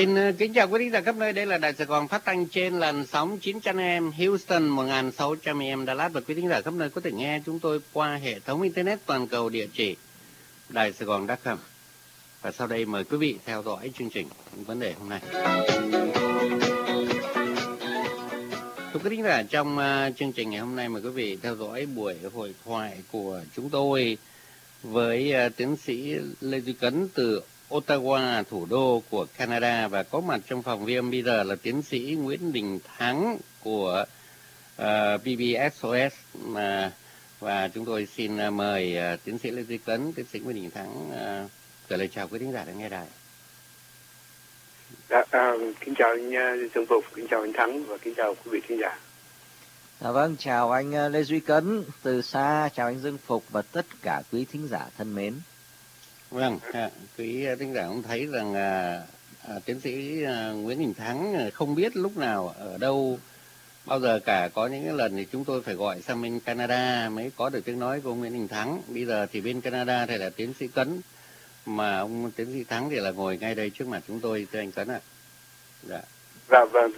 Xin kính chào quý thính giả khắp nơi. Đây là Đài Sài Gòn phát thanh trên làn sóng 900 AM Houston 1600 AM Dallas, và quý thính giả khắp nơi có thể nghe chúng tôi qua hệ thống internet toàn cầu địa chỉ Đài Sài Gòn.com. Và sau đây mời quý vị theo dõi chương trình vấn đề hôm nay. Thưa quý thính giả, trong chương trình ngày hôm nay mời quý vị theo dõi buổi hội thoại của chúng tôi với tiến sĩ Lê Duy Cấn từ Ottawa, thủ đô của Canada, và có mặt trong phòng ghi âm bây giờ là tiến sĩ Nguyễn Đình Thắng của BBSOS. Và chúng tôi xin mời tiến sĩ Lê Duy Cấn, tiến sĩ Nguyễn Đình Thắng gửi lời chào quý thính giả đang nghe đài. Kính chào anh Dương Phục, kính chào anh Thắng và kính chào quý vị thính giả. Vâng, chào anh Lê Duy Cấn từ xa, chào anh Dương Phục và tất cả quý thính giả thân mến. Vâng, quý thính giả cũng thấy rằng tiến sĩ Nguyễn Đình Thắng không biết lúc nào ở đâu bao giờ cả. Có những cái lần thì chúng tôi phải gọi sang bên Canada mới có được tiếng nói của ông Nguyễn Đình Thắng. Bây giờ thì bên Canada thì là tiến sĩ Cấn, mà ông tiến sĩ Thắng thì là ngồi ngay đây trước mặt chúng tôi, thưa anh Cấn ạ. Dạ. Vâng.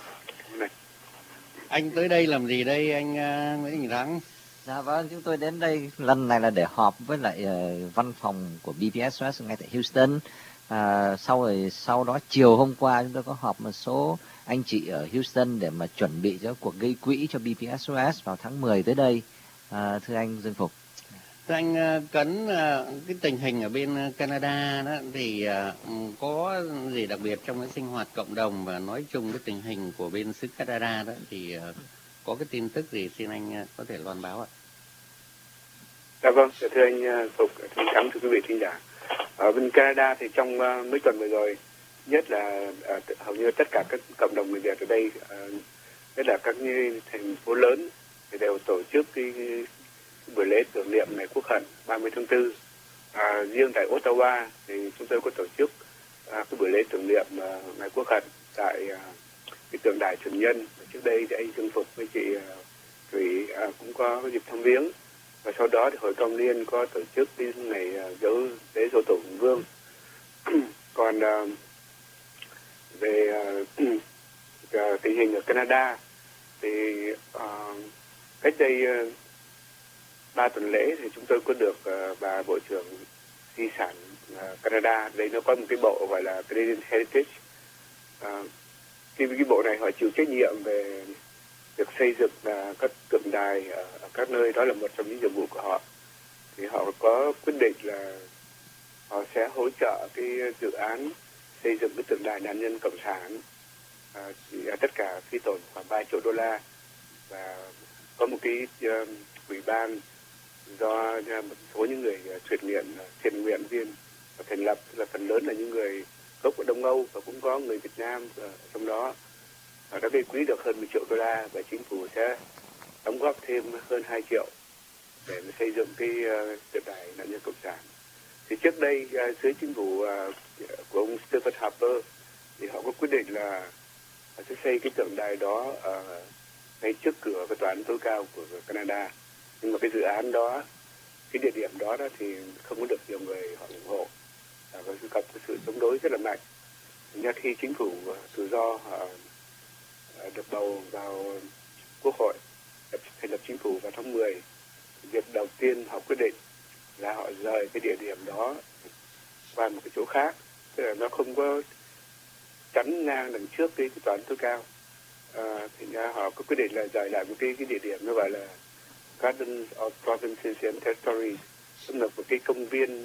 Anh tới đây làm gì đây anh Nguyễn Đình Thắng? Dạ vâng, chúng tôi đến đây lần này là để họp với lại văn phòng của BBSOS ngay tại Houston. Sau đó chiều hôm qua chúng tôi có họp một số anh chị ở Houston để mà chuẩn bị cho cuộc gây quỹ cho BBSOS vào tháng 10 tới đây. Thưa anh Dương Phục. Thưa anh Cấn, cái tình hình ở bên Canada đó thì có gì đặc biệt trong cái sinh hoạt cộng đồng, và nói chung cái tình hình của bên xứ Canada đó thì có cái tin tức gì xin anh có thể loan báo ạ? Dạ vâng, thưa anh Phục, thưa anh Thắng, thưa quý vị thính giả. Ở bên Canada thì trong mấy tuần vừa rồi, nhất là hầu như tất cả các cộng đồng người Việt ở đây, nhất là các thành phố lớn thì đều tổ chức cái buổi lễ tưởng niệm ngày Quốc hận 30 tháng 4. Riêng tại Ottawa thì chúng tôi có tổ chức cái buổi lễ tưởng niệm ngày Quốc hận tại cái tượng đài Tiền Nhân. Trước đây thì anh Dương Phục với chị Thủy cũng có dịp thăm viếng, và sau đó thì hội công liên có tổ chức cái ngày dấu lễ dỗ tổ Hùng Vương. Còn về tình hình ở Canada thì cách đây 3 tuần lễ thì chúng tôi có được bà Bộ trưởng Di sản Canada. Đây nó có một cái bộ gọi là Canadian Heritage. Cái bộ này họ chịu trách nhiệm về việc xây dựng các tượng đài ở các nơi, đó là một trong những nhiệm vụ của họ. Thì họ có quyết định là họ sẽ hỗ trợ cái dự án xây dựng cái tượng đài nạn nhân cộng sản, tất cả phí tổn khoảng 3 triệu đô la, và có một cái ủy ban do một số những người thiện nguyện viên thành lập, là phần lớn là những người gốc ở Đông Âu và cũng có người Việt Nam ở trong đó. Họ đã gây quỹ được hơn 1 triệu đô la, và chính phủ sẽ đóng góp thêm hơn 2 triệu để xây dựng cái tượng đài nạn nhân cộng sản. Thì trước đây dưới chính phủ của ông Stephen Harper thì họ có quyết định là họ sẽ xây cái tượng đài đó ngay trước cửa cái tòa án tối cao của Canada. Nhưng mà cái dự án đó, cái địa điểm đó thì không có được nhiều người họ ủng hộ, và gặp cái sự chống đối rất là mạnh. Nên khi chính phủ tự do họ được bầu vào Quốc hội, thành lập chính phủ vào tháng 10, việc đầu tiên họ quyết định là họ rời cái địa điểm đó qua một cái chỗ khác, tức là nó không có chắn ngang đằng trước cái tòa án tối cao. Thì họ có quyết định là rời lại một cái địa điểm nó gọi là Gardens of Provinces and Territories, tức là một cái công viên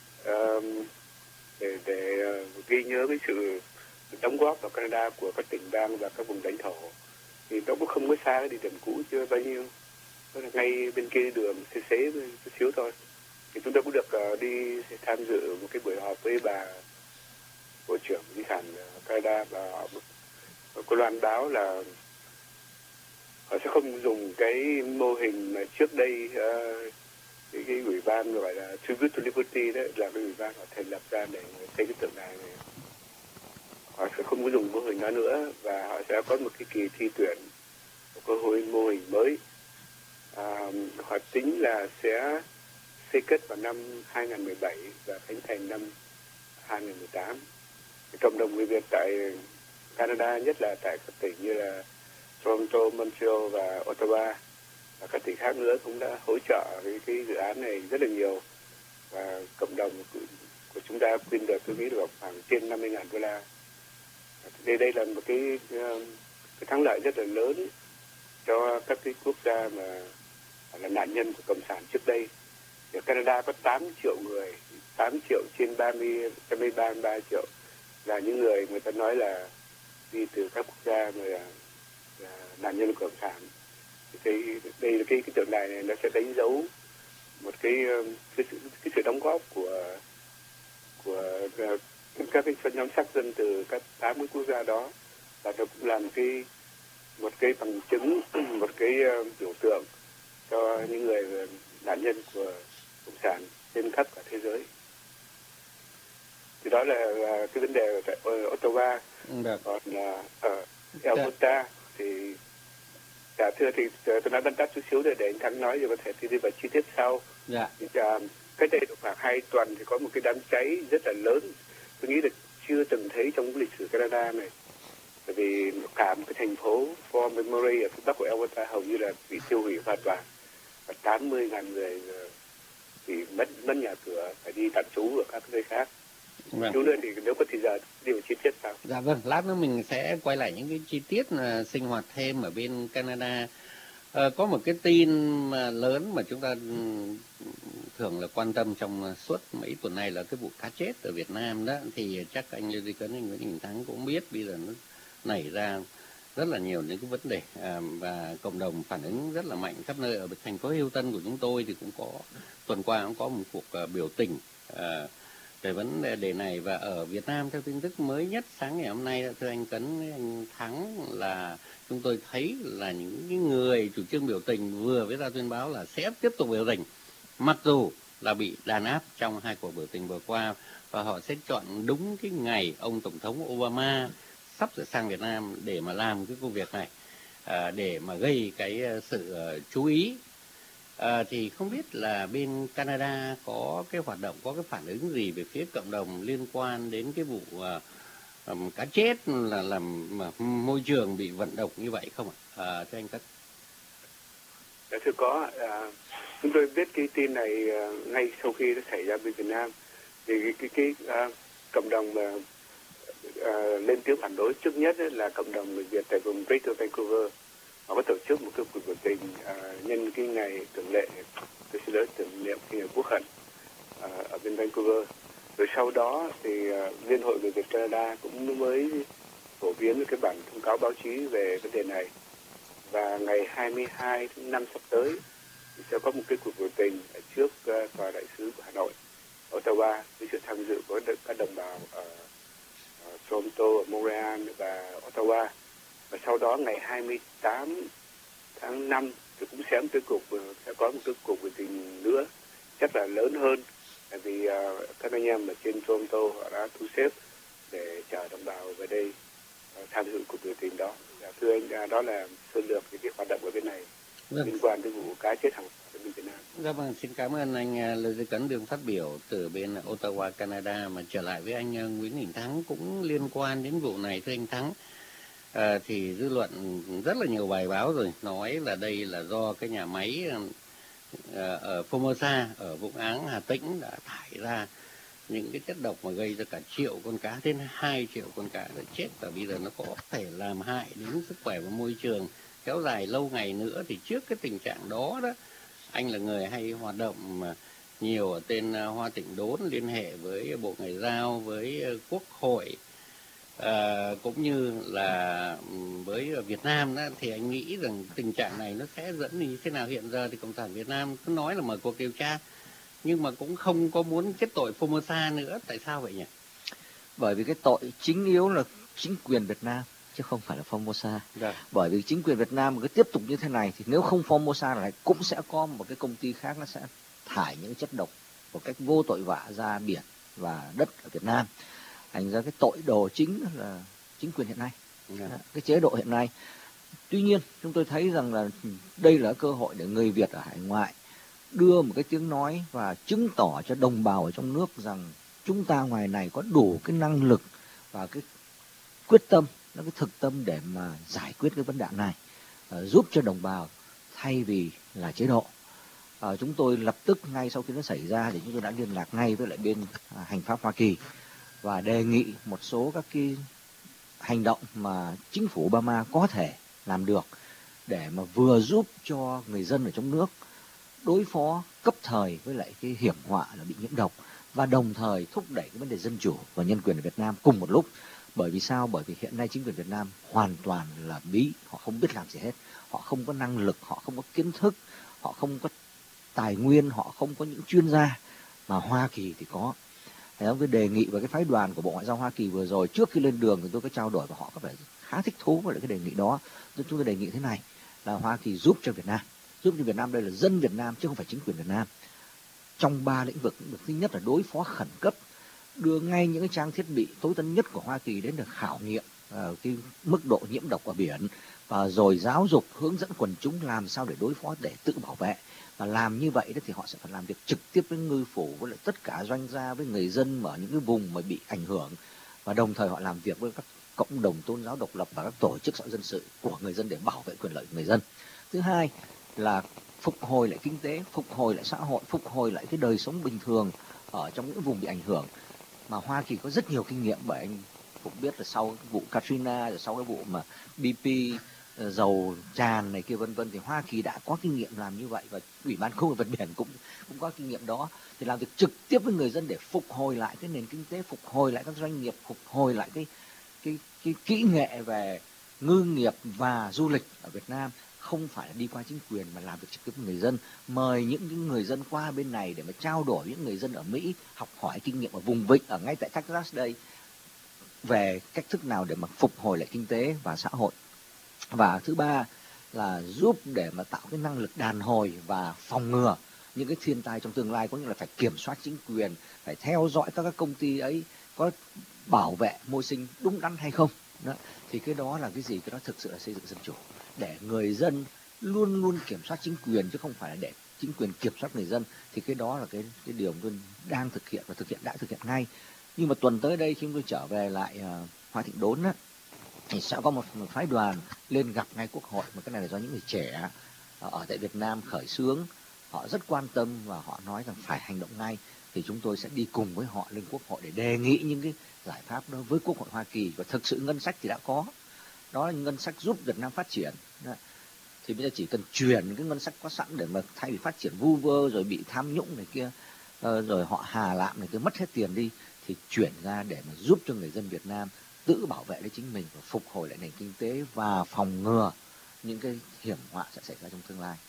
để ghi nhớ cái sự đóng góp vào Canada của các tỉnh bang và các vùng lãnh thổ. Thì nó cũng không có xa cái địa điểm cũ chưa bao nhiêu, nó là ngay bên kia đường xế chút xíu thôi. Thì chúng tôi cũng được đi tham dự một cái buổi họp với bà Bộ trưởng Di sản Canada, và họ có loan báo là họ sẽ không dùng cái mô hình mà trước đây cái ủy ban gọi là Tribute to Liberty, đấy là cái ủy ban họ thành lập ra để xây cái tượng đài này. Họ sẽ không có dùng mô hình đó nữa, và họ sẽ có một cái kỳ thi tuyển, một cái mô hình mới. Họ tính là sẽ xây cất vào năm 2017 và khánh thành năm 2018. cộng đồng người Việt tại Canada, nhất là tại các tỉnh như là Toronto, Montreal và Ottawa và các tỉnh khác nữa cũng đã hỗ trợ cái dự án này rất là nhiều, và cộng đồng của chúng ta quyên được tôi nghĩ được khoảng trên $50,000. Đây là một cái thắng lợi rất là lớn cho các cái quốc gia mà là nạn nhân của cộng sản trước đây. Ở Canada có 8 triệu người, 8 triệu trên 33 triệu là những người ta nói là đi từ các quốc gia mà là nạn nhân của cộng sản. Đây là cái tượng đài này nó sẽ đánh dấu một cái sự đóng góp của các cái nhóm sắc dân từ các 8 cái quốc gia đó, và nó cũng là một cái bằng chứng, một cái biểu tượng cho những người nạn nhân của cộng sản trên khắp cả thế giới. Thì đó là cái vấn đề tại Ottawa. Còn ở Alberta thì thưa thì tôi nói băn tắt chút xíu để anh Thắng nói, rồi có thể đi vào chi tiết sau. Cách đây khoảng 2 tuần thì có một cái đám cháy rất là lớn, tôi nghĩ là chưa từng thấy trong lịch sử Canada này, bởi vì cả một cái thành phố Fort McMurray ở phía bắc của Alberta hầu như là bị tiêu hủy hoàn toàn, và 80,000 người thì mất nhà cửa, phải đi tạm trú ở các nơi khác. Chút nữa thì nếu có thời giờ đi vào chi tiết sau. Dạ vâng, lát nữa mình sẽ quay lại những cái chi tiết sinh hoạt thêm ở bên Canada. Có một cái tin lớn mà chúng ta thường là quan tâm trong suốt mấy tuần này là cái vụ cá chết ở Việt Nam đó, thì chắc anh Lê Duy Cấn, anh Nguyễn Đình Thắng cũng biết bây giờ nó nảy ra rất là nhiều những cái vấn đề, và cộng đồng phản ứng rất là mạnh khắp nơi. Ở thành phố Hilton của chúng tôi thì cũng có tuần qua cũng có một cuộc biểu tình về vấn đề này. Và ở Việt Nam theo tin tức mới nhất sáng ngày hôm nay, thưa anh Cấn, anh Thắng, là chúng tôi thấy là những người chủ trương biểu tình vừa mới ra tuyên báo là sẽ tiếp tục biểu tình, mặc dù là bị đàn áp trong 2 cuộc biểu tình vừa qua, và họ sẽ chọn đúng cái ngày ông Tổng thống Obama sắp sửa sang Việt Nam để mà làm cái công việc này, để mà gây cái sự chú ý. Thì không biết là bên Canada có cái hoạt động, có cái phản ứng gì về phía cộng đồng liên quan đến cái vụ cá chết là làm môi trường bị vận động như vậy không ạ? Thưa anh Cất. Thưa có, chúng tôi biết cái tin này ngay sau khi nó xảy ra bên Việt Nam, thì cái cộng đồng mà lên tiếng phản đối trước nhất là cộng đồng người Việt tại vùng Greater Vancouver. Họ có tổ chức một cái cuộc biểu tình nhân cái ngày tưởng niệm cái ngày quốc hận ở bên Vancouver. Rồi sau đó thì Liên hội người Việt Canada cũng mới phổ biến cái bản thông cáo báo chí về vấn đề này. Và ngày 22 tháng 5 sắp tới thì sẽ có một cái cuộc biểu tình ở trước tòa đại sứ của Hà Nội, Ottawa, với sự tham dự của các đồng bào ở Toronto, Montreal và Ottawa. Và sau đó ngày 28 tháng 5 thì cũng sẽ có một cái cuộc biểu tình nữa, chắc là lớn hơn, tại vì các anh em ở trên Toronto họ đã thu xếp để chờ đồng bào về đây tham dự cuộc biểu tình đó. Thưa anh, đó là sơ lược cái hoạt động ở bên này liên quan tới vụ cá chết hàng ở bên Việt Nam. Dạ vâng, xin cảm ơn anh Lê Duy Cấn đường phát biểu từ bên Ottawa, Canada. Mà trở lại với anh Nguyễn Đình Thắng cũng liên quan đến vụ này, thưa anh Thắng. Thì dư luận rất là nhiều bài báo rồi nói là đây là do cái nhà máy ở Formosa ở Vũng Áng, Hà Tĩnh đã thải ra những cái chất độc mà gây ra cả triệu con cá, đến 2 triệu con cá đã chết, và bây giờ nó có thể làm hại đến sức khỏe và môi trường kéo dài lâu ngày nữa. Thì trước cái tình trạng đó đó, anh là người hay hoạt động mà nhiều ở tên Hoa Tịnh Đốn, liên hệ với Bộ Ngoại giao, với Quốc hội, cũng như là với Việt Nam đó, thì anh nghĩ rằng tình trạng này nó sẽ dẫn như thế nào? Hiện giờ thì Cộng sản Việt Nam cứ nói là mở cuộc điều tra, nhưng mà cũng không có muốn kết tội Formosa nữa. Tại sao vậy nhỉ? Bởi vì cái tội chính yếu là chính quyền Việt Nam, chứ không phải là Formosa. Bởi vì chính quyền Việt Nam cứ tiếp tục như thế này thì nếu không Formosa lại cũng sẽ có một cái công ty khác nó sẽ thải những chất độc một cách vô tội vạ ra biển và đất ở Việt Nam. Thành ra cái tội đồ chính là chính quyền hiện nay, cái chế độ hiện nay. Tuy nhiên chúng tôi thấy rằng là đây là cơ hội để người Việt ở hải ngoại đưa một cái tiếng nói và chứng tỏ cho đồng bào ở trong nước rằng chúng ta ngoài này có đủ cái năng lực và cái quyết tâm, nó cái thực tâm để mà giải quyết cái vấn nạn này, giúp cho đồng bào thay vì là chế độ. Chúng tôi lập tức ngay sau khi nó xảy ra thì chúng tôi đã liên lạc ngay với lại bên hành pháp Hoa Kỳ và đề nghị một số các cái hành động mà chính phủ Obama có thể làm được để mà vừa giúp cho người dân ở trong nước đối phó cấp thời với lại cái hiểm họa là bị nhiễm độc, và đồng thời thúc đẩy cái vấn đề dân chủ và nhân quyền ở Việt Nam cùng một lúc. Bởi vì sao? Bởi vì hiện nay chính quyền Việt Nam hoàn toàn là bí, họ không biết làm gì hết, họ không có năng lực, họ không có kiến thức, họ không có tài nguyên, họ không có những chuyên gia mà Hoa Kỳ thì có. Thế với đề nghị và cái phái đoàn của Bộ Ngoại giao Hoa Kỳ vừa rồi, trước khi lên đường thì tôi có trao đổi và họ có vẻ khá thích thú với lại cái đề nghị đó. Chúng tôi đề nghị thế này là Hoa Kỳ giúp cho Việt Nam, giúp cho Việt Nam, đây là dân Việt Nam chứ không phải chính quyền Việt Nam, trong 3 lĩnh vực. Thứ nhất là đối phó khẩn cấp, đưa ngay những cái trang thiết bị tối tân nhất của Hoa Kỳ đến được khảo nghiệm cái mức độ nhiễm độc ở biển, và rồi giáo dục hướng dẫn quần chúng làm sao để đối phó, để tự bảo vệ. Và làm như vậy đó thì họ sẽ phải làm việc trực tiếp với ngư phủ, với lại tất cả doanh gia, với người dân ở những cái vùng mà bị ảnh hưởng, và đồng thời họ làm việc với các cộng đồng tôn giáo độc lập và các tổ chức xã hội dân sự của người dân để bảo vệ quyền lợi của người dân. Thứ hai là phục hồi lại kinh tế, phục hồi lại xã hội, phục hồi lại cái đời sống bình thường ở trong những vùng bị ảnh hưởng, mà Hoa Kỳ có rất nhiều kinh nghiệm. Bởi anh cũng biết là sau cái vụ Katrina, rồi sau cái vụ mà BP dầu tràn này kia vân vân, thì Hoa Kỳ đã có kinh nghiệm làm như vậy, và Ủy ban Công vật biển cũng có kinh nghiệm đó. Thì làm việc trực tiếp với người dân để phục hồi lại cái nền kinh tế, phục hồi lại các doanh nghiệp, phục hồi lại cái kỹ nghệ về ngư nghiệp và du lịch ở Việt Nam, không phải là đi qua chính quyền mà làm việc trực tiếp với người dân. Mời những người dân qua bên này để mà trao đổi với những người dân ở Mỹ, học hỏi kinh nghiệm ở vùng vịnh, ở ngay tại Texas đây, về cách thức nào để mà phục hồi lại kinh tế và xã hội. Và thứ ba là giúp để mà tạo cái năng lực đàn hồi và phòng ngừa những cái thiên tai trong tương lai, có nghĩa là phải kiểm soát chính quyền, phải theo dõi các công ty ấy có bảo vệ môi sinh đúng đắn hay không. Đó. Thì cái đó là cái gì? Cái đó thực sự là xây dựng dân chủ, để người dân luôn luôn kiểm soát chính quyền chứ không phải là để chính quyền kiểm soát người dân. Thì cái đó là cái điều tôi đang thực hiện và đã thực hiện ngay. Nhưng mà tuần tới đây khi tôi trở về lại Hoa Thịnh Đốn á, thì sẽ có một phái đoàn lên gặp ngay Quốc hội, mà cái này là do những người trẻ ở tại Việt Nam khởi xướng, họ rất quan tâm và họ nói rằng phải hành động ngay. Thì chúng tôi sẽ đi cùng với họ lên Quốc hội để đề nghị những cái giải pháp đó với Quốc hội Hoa Kỳ. Và thực sự ngân sách thì đã có, đó là ngân sách giúp Việt Nam phát triển. Thì bây giờ chỉ cần chuyển cái ngân sách có sẵn để mà thay vì phát triển vu vơ rồi bị tham nhũng này kia, rồi họ hà lạm này kia, mất hết tiền đi, thì chuyển ra để mà giúp cho người dân Việt Nam tự bảo vệ lấy chính mình và phục hồi lại nền kinh tế và phòng ngừa những cái hiểm họa sẽ xảy ra trong tương lai.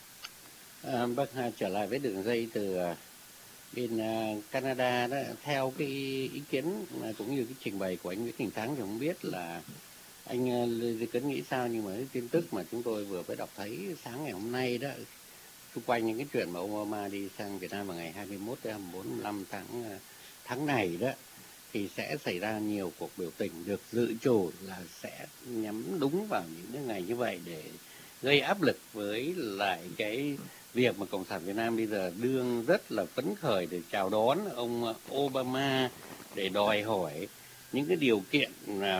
Bác trở lại với đường dây từ bên Canada đó, theo cái ý kiến cũng như cái trình bày của anh Nguyễn Đình Thắng thì không biết là anh Lê Duy Cấn nghĩ sao, nhưng mà cái tin tức mà chúng tôi vừa mới đọc thấy sáng ngày hôm nay đó, xung quanh những cái chuyện mà ông Obama đi sang Việt Nam vào ngày 21 đến 24, 25 tháng này đó, thì sẽ xảy ra nhiều cuộc biểu tình được dự trù là sẽ nhắm đúng vào những cái ngày như vậy để gây áp lực với lại cái việc mà Cộng sản Việt Nam bây giờ đương rất là phấn khởi để chào đón ông Obama, để đòi hỏi những cái điều kiện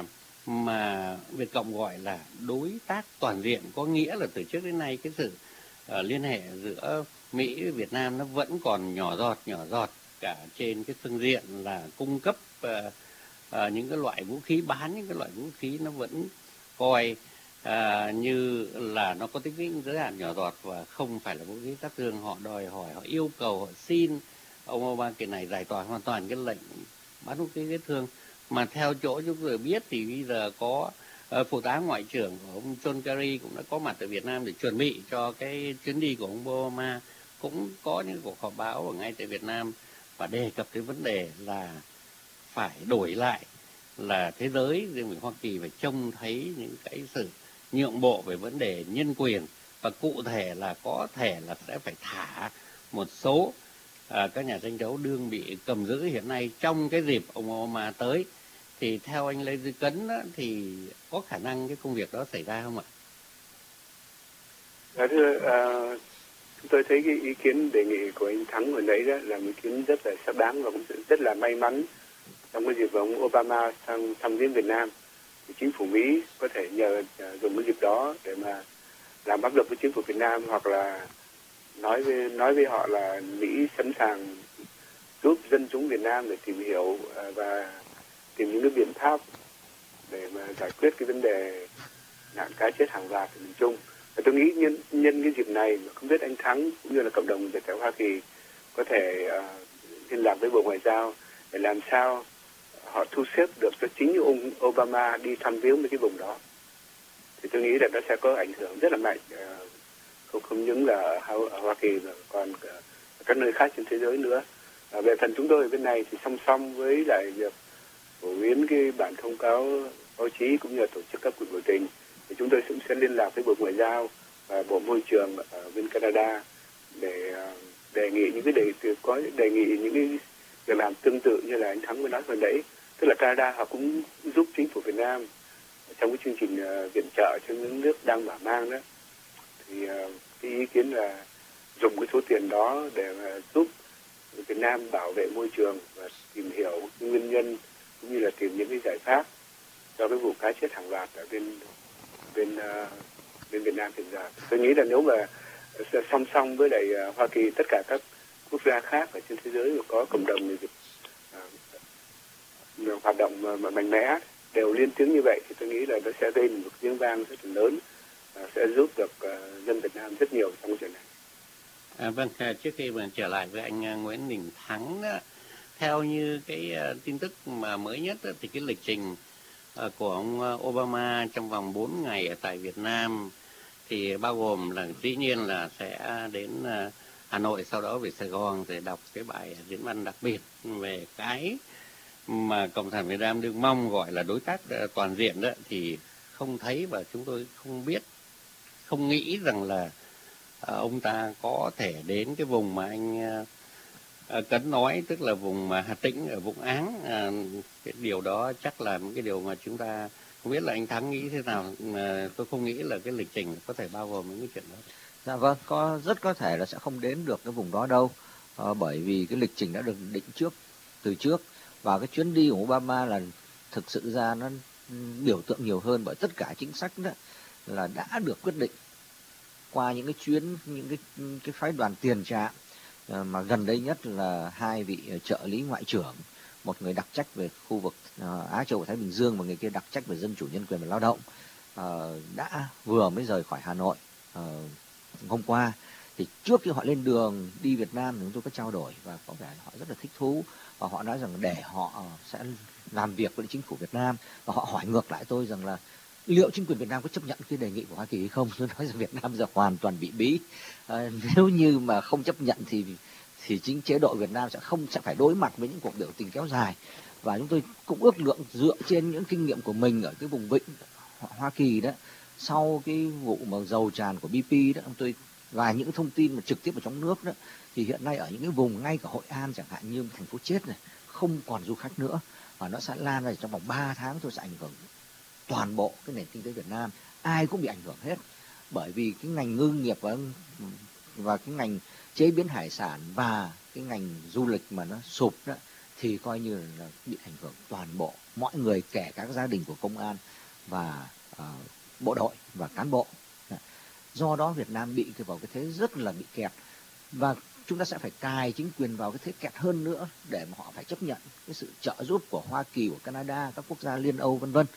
mà Việt Cộng gọi là đối tác toàn diện. Có nghĩa là từ trước đến nay cái sự liên hệ giữa Mỹ với Việt Nam nó vẫn còn nhỏ giọt cả trên cái phương diện là cung cấp những cái loại vũ khí, bán những cái loại vũ khí nó vẫn coi như là nó có tính giới hạn nhỏ giọt và không phải là vũ khí sát thương. Họ đòi hỏi, họ yêu cầu, họ xin ông Obama kỳ này giải tỏa hoàn toàn cái lệnh bán vũ khí sát thương. Mà theo chỗ chúng tôi biết thì bây giờ có phụ tá ngoại trưởng của ông John Kerry cũng đã có mặt ở Việt Nam để chuẩn bị cho cái chuyến đi của ông Obama, cũng có những cuộc họp báo ở ngay tại Việt Nam và đề cập đến vấn đề là phải đổi lại, là thế giới riêng về Hoa Kỳ phải trông thấy những cái sự nhượng bộ về vấn đề nhân quyền, và cụ thể là có thể là sẽ phải thả một số các nhà tranh đấu đương bị cầm giữ hiện nay trong cái dịp ông Obama tới. Thì theo anh Lê Duy Cấn đó, thì có khả năng cái công việc đó xảy ra không ạ? Chúng tôi thấy cái ý kiến đề nghị của anh Thắng vừa nãy đó là một ý kiến rất là xác đáng và cũng rất là may mắn trong cái dịp ông Obama sang thăm viếng Việt Nam, thì chính phủ Mỹ có thể dùng cái dịp đó để mà làm áp lực với chính phủ Việt Nam, hoặc là nói với họ là Mỹ sẵn sàng giúp dân chúng Việt Nam để tìm hiểu và tìm những cái biện pháp để mà giải quyết cái vấn đề nạn cá chết hàng loạt ở miền Trung. Và tôi nghĩ nhân cái dịp này, không biết anh Thắng cũng như là cộng đồng người tại Hoa Kỳ có thể liên lạc với Bộ Ngoại giao để làm sao họ thu xếp được cho chính ông Obama đi thăm viếng với cái vùng đó. Thì tôi nghĩ là nó sẽ có ảnh hưởng rất là mạnh, không những là ở Hoa Kỳ mà còn các nơi khác trên thế giới nữa. Về phần chúng tôi ở bên này thì song song với lại việc phổ biến cái bản thông cáo báo chí cũng như là tổ chức các cuộc biểu tình, thì chúng tôi cũng sẽ liên lạc với Bộ Ngoại giao và Bộ Môi trường ở bên Canada để đề nghị những cái việc làm tương tự như là anh Thắng mới nói vừa nãy, tức là Canada họ cũng giúp chính phủ Việt Nam trong cái chương trình viện trợ cho những nước đang mở mang đó. Thì cái ý kiến là dùng cái số tiền đó để mà giúp Việt Nam bảo vệ môi trường và tìm hiểu cái nguyên nhân cũng như là tìm những cái giải pháp cho cái vụ cá chết hàng loạt ở bên Việt Nam hiện giờ. Tôi nghĩ là nếu mà song song với lại Hoa Kỳ, tất cả các quốc gia khác ở trên thế giới mà có cộng đồng người Việt hoạt động mà mạnh mẽ đều liên tiếng như vậy, thì tôi nghĩ là nó sẽ gây một tiếng vang rất là lớn, sẽ giúp được dân Việt Nam rất nhiều trong chuyện này. Vâng, trước khi mà trở lại với anh Nguyễn Đình Thắng đó, theo như cái tin tức mà mới nhất đó, thì cái lịch trình của ông Obama trong vòng 4 ngày ở tại Việt Nam thì bao gồm là dĩ nhiên là sẽ đến Hà Nội, sau đó về Sài Gòn để đọc cái bài diễn văn đặc biệt về cái mà Cộng sản Việt Nam đương mong gọi là đối tác toàn diện đó, thì không thấy và chúng tôi không biết, không nghĩ rằng là ông ta có thể đến cái vùng mà anh Cấn nói, tức là vùng mà Hà Tĩnh ở Vũng Áng. Cái điều đó chắc là một cái điều mà chúng ta không biết là anh Thắng nghĩ thế nào. Tôi không nghĩ là cái lịch trình có thể bao gồm những cái chuyện đó. Dạ vâng, rất có thể là sẽ không đến được cái vùng đó đâu, bởi vì cái lịch trình đã được định từ trước, và cái chuyến đi của Obama là thực sự ra nó biểu tượng nhiều hơn, bởi tất cả chính sách đó là đã được quyết định qua những cái phái đoàn tiền trạm, mà gần đây nhất là hai vị trợ lý ngoại trưởng, một người đặc trách về khu vực Á Châu và Thái Bình Dương và người kia đặc trách về dân chủ, nhân quyền và lao động, đã vừa mới rời khỏi Hà Nội hôm qua. Thì trước khi họ lên đường đi Việt Nam thì chúng tôi có trao đổi và có vẻ họ rất là thích thú, và họ nói rằng để họ sẽ làm việc với chính phủ Việt Nam, và họ hỏi ngược lại tôi rằng là liệu chính quyền Việt Nam có chấp nhận cái đề nghị của Hoa Kỳ hay không. Tôi nói rằng Việt Nam giờ hoàn toàn bị bí, nếu như mà không chấp nhận thì chính chế độ Việt Nam sẽ phải đối mặt với những cuộc biểu tình kéo dài. Và chúng tôi cũng ước lượng dựa trên những kinh nghiệm của mình ở cái vùng vịnh Hoa Kỳ đó, sau cái vụ mà dầu tràn của BP đó, tôi và những thông tin mà trực tiếp ở trong nước đó, thì hiện nay ở những cái vùng ngay cả Hội An chẳng hạn, như thành phố chết này, không còn du khách nữa, và nó sẽ lan ra trong vòng 3 tháng thôi, sẽ ảnh hưởng toàn bộ cái nền kinh tế Việt Nam. Ai cũng bị ảnh hưởng hết, bởi vì cái ngành ngư nghiệp và cái ngành chế biến hải sản và cái ngành du lịch mà nó sụp đó, thì coi như là bị ảnh hưởng toàn bộ mọi người, kể cả các gia đình của công an và bộ đội và cán bộ. Do đó Việt Nam bị vào cái thế rất là bị kẹt, và chúng ta sẽ phải cài chính quyền vào cái thế kẹt hơn nữa để mà họ phải chấp nhận cái sự trợ giúp của Hoa Kỳ, của Canada, các quốc gia Liên Âu vân vân.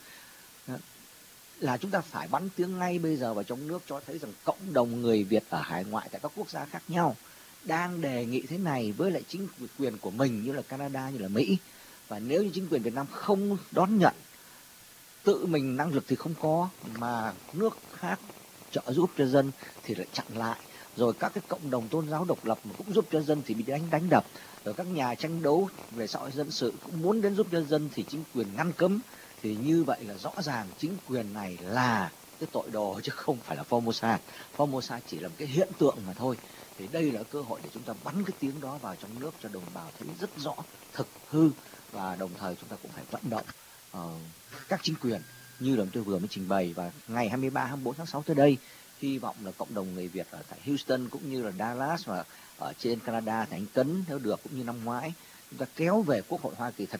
Là chúng ta phải bắn tiếng ngay bây giờ vào trong nước, cho thấy rằng cộng đồng người Việt ở hải ngoại tại các quốc gia khác nhau đang đề nghị thế này với lại chính quyền của mình, như là Canada, như là Mỹ. Và nếu như chính quyền Việt Nam không đón nhận, tự mình năng lực thì không có, mà nước khác trợ giúp cho dân thì lại chặn lại, rồi các cái cộng đồng tôn giáo độc lập mà cũng giúp cho dân thì bị đánh đập, rồi các nhà tranh đấu về xã hội dân sự cũng muốn đến giúp cho dân thì chính quyền ngăn cấm. Thì như vậy là rõ ràng chính quyền này là cái tội đồ chứ không phải là Formosa. Formosa chỉ là một cái hiện tượng mà thôi. Thì đây là cơ hội để chúng ta bắn cái tiếng đó vào trong nước cho đồng bào thấy rất rõ thực hư, và đồng thời chúng ta cũng phải vận động các chính quyền như là tôi vừa mới trình bày. Và ngày 23, 24 tháng 6 tới đây, hy vọng là cộng đồng người Việt ở tại Houston cũng như là Dallas và ở trên Canada, tại Anh Cấn nếu được, cũng như năm ngoái, chúng ta kéo về Quốc hội Hoa Kỳ thật đông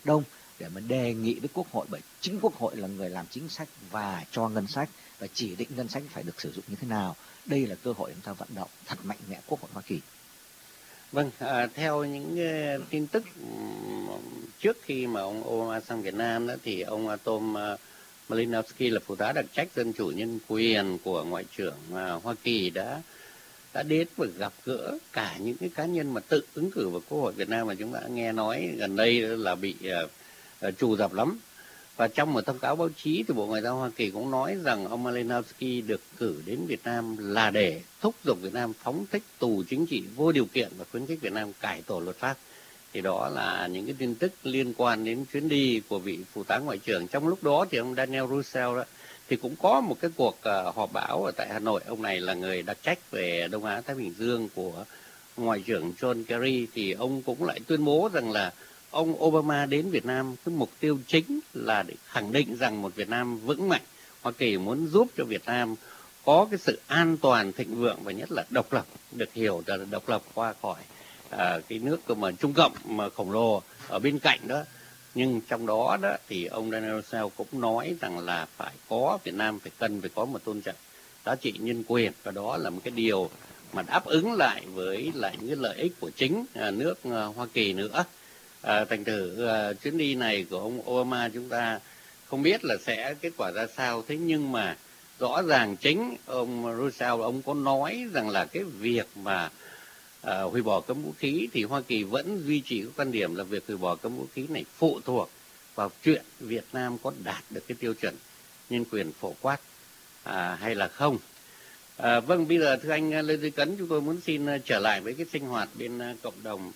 để mà đề nghị với Quốc hội, bởi chính Quốc hội là người làm chính sách và cho ngân sách và chỉ định ngân sách phải được sử dụng như thế nào. Đây là cơ hội chúng ta vận động thật mạnh mẽ Quốc hội Hoa Kỳ. Vâng, theo những tin tức trước khi mà ông Obama sang Việt Nam đó, thì ông Tom Malinowski là phụ tá đặc trách dân chủ nhân quyền của Ngoại trưởng Hoa Kỳ đã đến và gặp gỡ cả những cái cá nhân mà tự ứng cử vào Quốc hội Việt Nam mà chúng ta nghe nói gần đây là bị trù dập lắm. Và trong một thông cáo báo chí thì Bộ Ngoại giao Hoa Kỳ cũng nói rằng ông Malinowski được cử đến Việt Nam là để thúc giục Việt Nam phóng thích tù chính trị vô điều kiện và khuyến khích Việt Nam cải tổ luật pháp. Thì đó là những cái tin tức liên quan đến chuyến đi của vị phụ tá ngoại trưởng. Trong lúc đó thì ông Daniel Russell đó thì cũng có một cái cuộc họp báo ở tại Hà Nội. Ông này là người đặc trách về Đông Á Thái Bình Dương của Ngoại trưởng John Kerry. Thì ông cũng lại tuyên bố rằng là ông Obama đến Việt Nam cái mục tiêu chính là để khẳng định rằng một Việt Nam vững mạnh. Hoa Kỳ muốn giúp cho Việt Nam có cái sự an toàn, thịnh vượng và nhất là độc lập, được hiểu là độc lập qua khỏi cái nước mà Trung Cộng mà khổng lồ ở bên cạnh đó. Nhưng trong đó thì ông Daniel Russell cũng nói rằng là Việt Nam cần phải có một tôn trọng giá trị nhân quyền, và đó là một cái điều mà đáp ứng lại với lại những cái lợi ích của chính nước Hoa Kỳ nữa. Thành thử chuyến đi này của ông Obama chúng ta không biết là sẽ kết quả ra sao, thế nhưng mà rõ ràng chính ông Russell ông có nói rằng là cái việc mà hủy bỏ cấm vũ khí thì Hoa Kỳ vẫn duy trì cái quan điểm là việc hủy bỏ cấm vũ khí này phụ thuộc vào chuyện Việt Nam có đạt được cái tiêu chuẩn nhân quyền phổ quát hay là không. Vâng, bây giờ thưa anh Lê Duy Cấn, chúng tôi muốn xin trở lại với cái sinh hoạt bên cộng đồng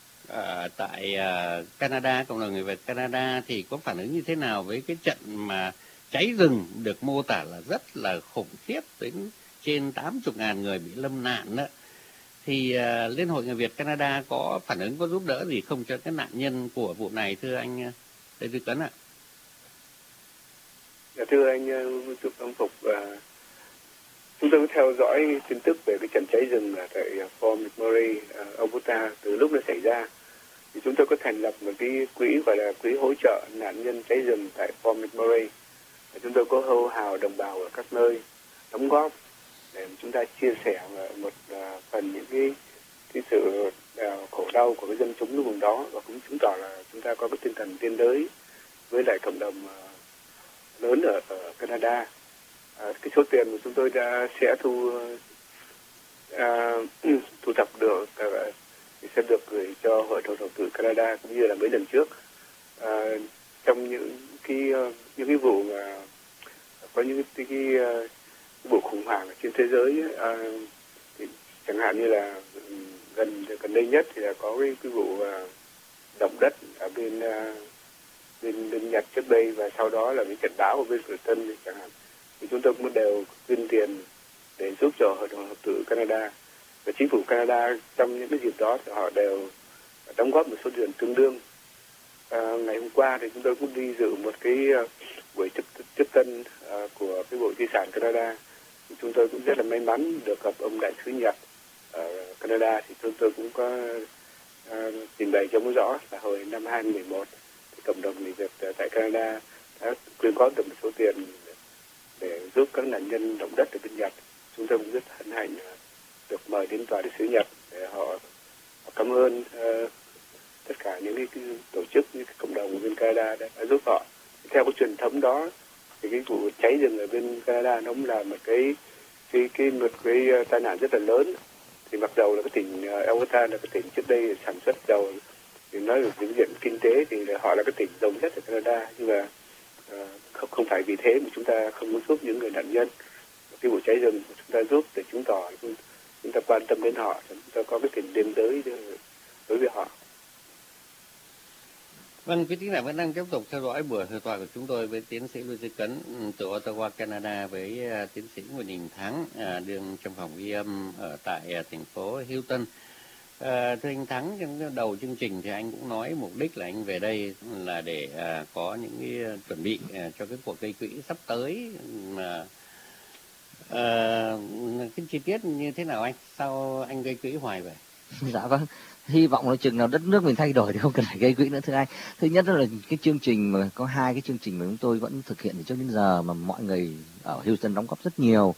tại Canada, cộng đồng người Việt Canada thì có phản ứng như thế nào với cái trận mà cháy rừng được mô tả là rất là khủng khiếp, đến trên 80.000 người bị lâm nạn đó. Thì Liên hội Người Việt Canada có phản ứng, có giúp đỡ gì không cho các nạn nhân của vụ này, thưa anh Lê Duy Cấn ạ? Thưa anh ông Phục, chúng tôi theo dõi tin tức về cái trận cháy rừng tại Fort McMurray, Alberta từ lúc nó xảy ra. Thì chúng tôi có thành lập một cái quỹ gọi là quỹ hỗ trợ nạn nhân cháy rừng tại Fort McMurray. Chúng tôi có hô hào đồng bào ở các nơi đóng góp để chúng ta chia sẻ một phần những cái sự khổ đau của cái dân chúng vùng đó, và cũng chứng tỏ là chúng ta có cái tinh thần tiến tới với lại cộng đồng lớn ở Canada. Cái số tiền mà chúng tôi sẽ thu thập được thì sẽ được gửi cho Hội đồng Bầu cử Canada cũng như là mấy lần trước. Trong những cái vụ mà có những cái vụ khủng hoảng trên thế giới, thì chẳng hạn như là gần đây nhất thì là có cái vụ động đất ở bên Nhật trước đây, và sau đó là cái trận bão ở bên Cửa Tân chẳng hạn, thì chúng tôi cũng đều quyên tiền để giúp cho Hội đồng Bầu cử Canada và chính phủ Canada. Trong những cái dịp đó thì họ đều đóng góp một số tiền tương đương. Ngày hôm qua thì chúng tôi cũng đi dự một cái buổi tiếp tân của cái Bộ Di sản Canada. Thì chúng tôi cũng rất là may mắn được gặp ông đại sứ Nhật ở Canada. Thì chúng tôi cũng có trình bày cho ông rõ là hồi năm 2011 thì cộng đồng người Việt tại Canada đã quyên góp được một số tiền để giúp các nạn nhân động đất ở bên Nhật. Chúng tôi cũng rất hân hạnh được mời đến tòa đại sứ Nhật để họ cảm ơn tất cả những cái tổ chức, những cái cộng đồng ở bên Canada đã giúp họ. Theo cái truyền thống đó thì cái vụ cháy rừng ở bên Canada nó cũng là một cái tai nạn rất là lớn. Thì mặc đầu là cái tỉnh Alberta là cái tỉnh trước đây sản xuất dầu, thì nói về những diện kinh tế thì họ là cái tỉnh giàu nhất ở Canada, nhưng mà không phải vì thế mà chúng ta không muốn giúp những người nạn nhân. Cái vụ cháy rừng chúng ta giúp để chứng tỏ chúng ta quan tâm đến họ, chúng ta có cái tình đêm tới đối với họ. Vâng, quý thính giả vẫn đang tiếp tục theo dõi buổi hội thoại của chúng tôi với tiến sĩ Lê Duy Cấn từ Ottawa, Canada, với tiến sĩ Nguyễn Đình Thắng, đương trong phòng ghi âm ở tại thành phố Houston. Thưa anh Thắng, trong đầu chương trình thì anh cũng nói mục đích là anh về đây là để có những cái chuẩn bị cho cái cuộc gây quỹ sắp tới. Cái chi tiết như thế nào anh? Sao anh gây quỹ hoài vậy? Dạ vâng, hy vọng là chừng nào đất nước mình thay đổi thì không cần phải gây quỹ nữa thưa anh. Thứ nhất là cái chương trình mà có hai cái chương trình mà chúng tôi vẫn thực hiện từ trước đến giờ mà mọi người ở Houston đóng góp rất nhiều.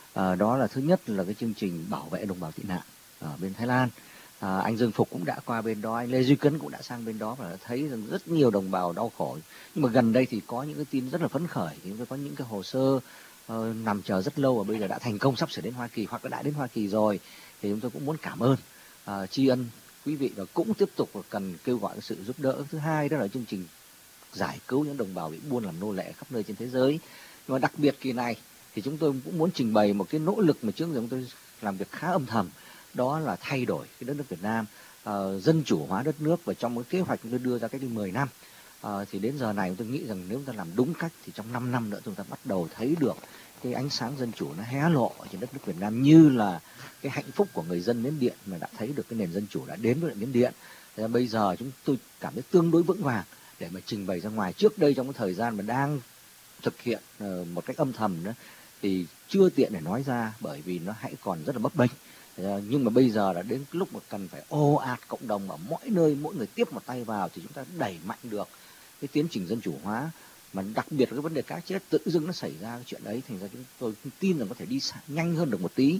Đó là thứ nhất là cái chương trình bảo vệ đồng bào tị nạn ở bên Thái Lan. Anh Dương Phục cũng đã qua bên đó, anh Lê Duy Cấn cũng đã sang bên đó và đã thấy rằng rất nhiều đồng bào đau khổ. Nhưng mà gần đây thì có những cái tin rất là phấn khởi, thì chúng tôi có những cái hồ sơ nằm chờ rất lâu và bây giờ đã thành công sắp sửa đến Hoa Kỳ hoặc đã đến Hoa Kỳ rồi. Thì chúng tôi cũng muốn cảm ơn, tri ân quý vị và cũng tiếp tục cần kêu gọi sự giúp đỡ. Thứ hai đó là chương trình giải cứu những đồng bào bị buôn làm nô lệ khắp nơi trên thế giới. Nhưng mà đặc biệt kỳ này thì chúng tôi cũng muốn trình bày một cái nỗ lực mà trước giờ chúng tôi làm việc khá âm thầm, đó là thay đổi cái đất nước Việt Nam, dân chủ hóa đất nước, và trong cái kế hoạch chúng tôi đưa ra cách đây 10 năm. Thì đến giờ này tôi nghĩ rằng nếu chúng ta làm đúng cách thì trong 5 năm nữa chúng ta bắt đầu thấy được cái ánh sáng dân chủ nó hé lộ ở trên đất nước Việt Nam, như là cái hạnh phúc của người dân Miến Điện mà đã thấy được cái nền dân chủ đã đến với Miến Điện. Thế bây giờ chúng tôi cảm thấy tương đối vững vàng để mà trình bày ra ngoài. Trước đây trong cái thời gian mà đang thực hiện một cách âm thầm nữa thì chưa tiện để nói ra, bởi vì nó hãy còn rất là bấp bênh. Nhưng mà bây giờ là đến lúc mà cần phải ồ ạt cộng đồng ở mỗi nơi, mỗi người tiếp một tay vào thì chúng ta đẩy mạnh được cái tiến trình dân chủ hóa. Mà đặc biệt là cái vấn đề cá chết tự dưng nó xảy ra cái chuyện đấy, thành ra chúng tôi tin rằng có thể đi nhanh hơn được một tí.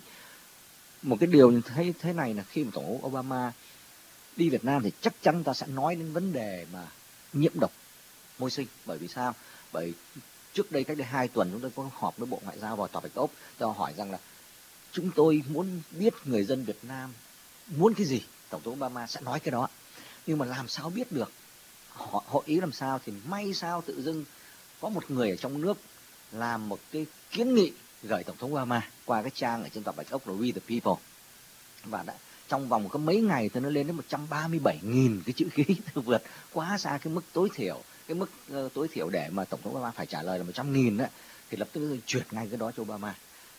Một cái điều thấy thế này là khi mà Tổng thống Obama đi Việt Nam thì chắc chắn ta sẽ nói đến vấn đề mà nhiễm độc môi sinh. Bởi vì sao? Bởi trước đây cách đây 2 tuần chúng tôi có họp với Bộ Ngoại giao vào Tòa Bạch Ốc. Tôi hỏi rằng là chúng tôi muốn biết người dân Việt Nam muốn cái gì, Tổng thống Obama sẽ nói cái đó. Nhưng mà làm sao biết được, hội ý làm sao, thì may sao tự dưng có một người ở trong nước làm một cái kiến nghị gửi Tổng thống Obama qua cái trang ở trên Tòa Bạch Ốc là We the People. Và đã trong vòng có mấy ngày thì nó lên đến 137.000 cái chữ ký, vượt quá xa cái mức tối thiểu. Cái mức tối thiểu để mà Tổng thống Obama phải trả lời là 100.000 đấy. Thì lập tức chuyển ngay cái đó cho Obama.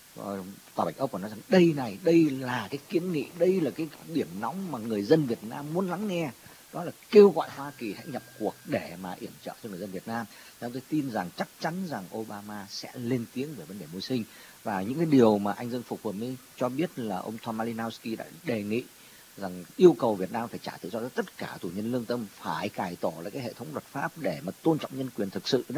Tòa Bạch Ốc và nói rằng đây là cái kiến nghị, đây là cái điểm nóng mà người dân Việt Nam muốn lắng nghe. Đó là kêu gọi Hoa Kỳ hãy nhập cuộc để mà yểm trợ cho người dân Việt Nam. Nên tôi tin rằng chắc chắn rằng Obama sẽ lên tiếng về vấn đề môi sinh. Và những cái điều mà anh Dương Phục vừa mới cho biết là ông Tom Malinowski đã đề nghị rằng yêu cầu Việt Nam phải trả tự do cho tất cả tù nhân lương tâm, phải cải tổ lại cái hệ thống luật pháp để mà tôn trọng nhân quyền thực sự đó.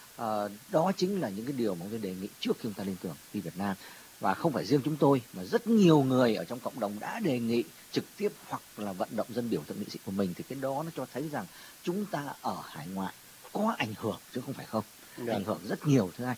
Đó chính là những cái điều mà tôi đề nghị trước khi chúng ta lên đường đi Việt Nam. Và không phải riêng chúng tôi mà rất nhiều người ở trong cộng đồng đã đề nghị trực tiếp hoặc là vận động dân biểu thượng nghị sĩ của mình. Thì cái đó nó cho thấy rằng chúng ta ở hải ngoại có ảnh hưởng chứ không phải không. Ảnh hưởng rất nhiều thưa anh.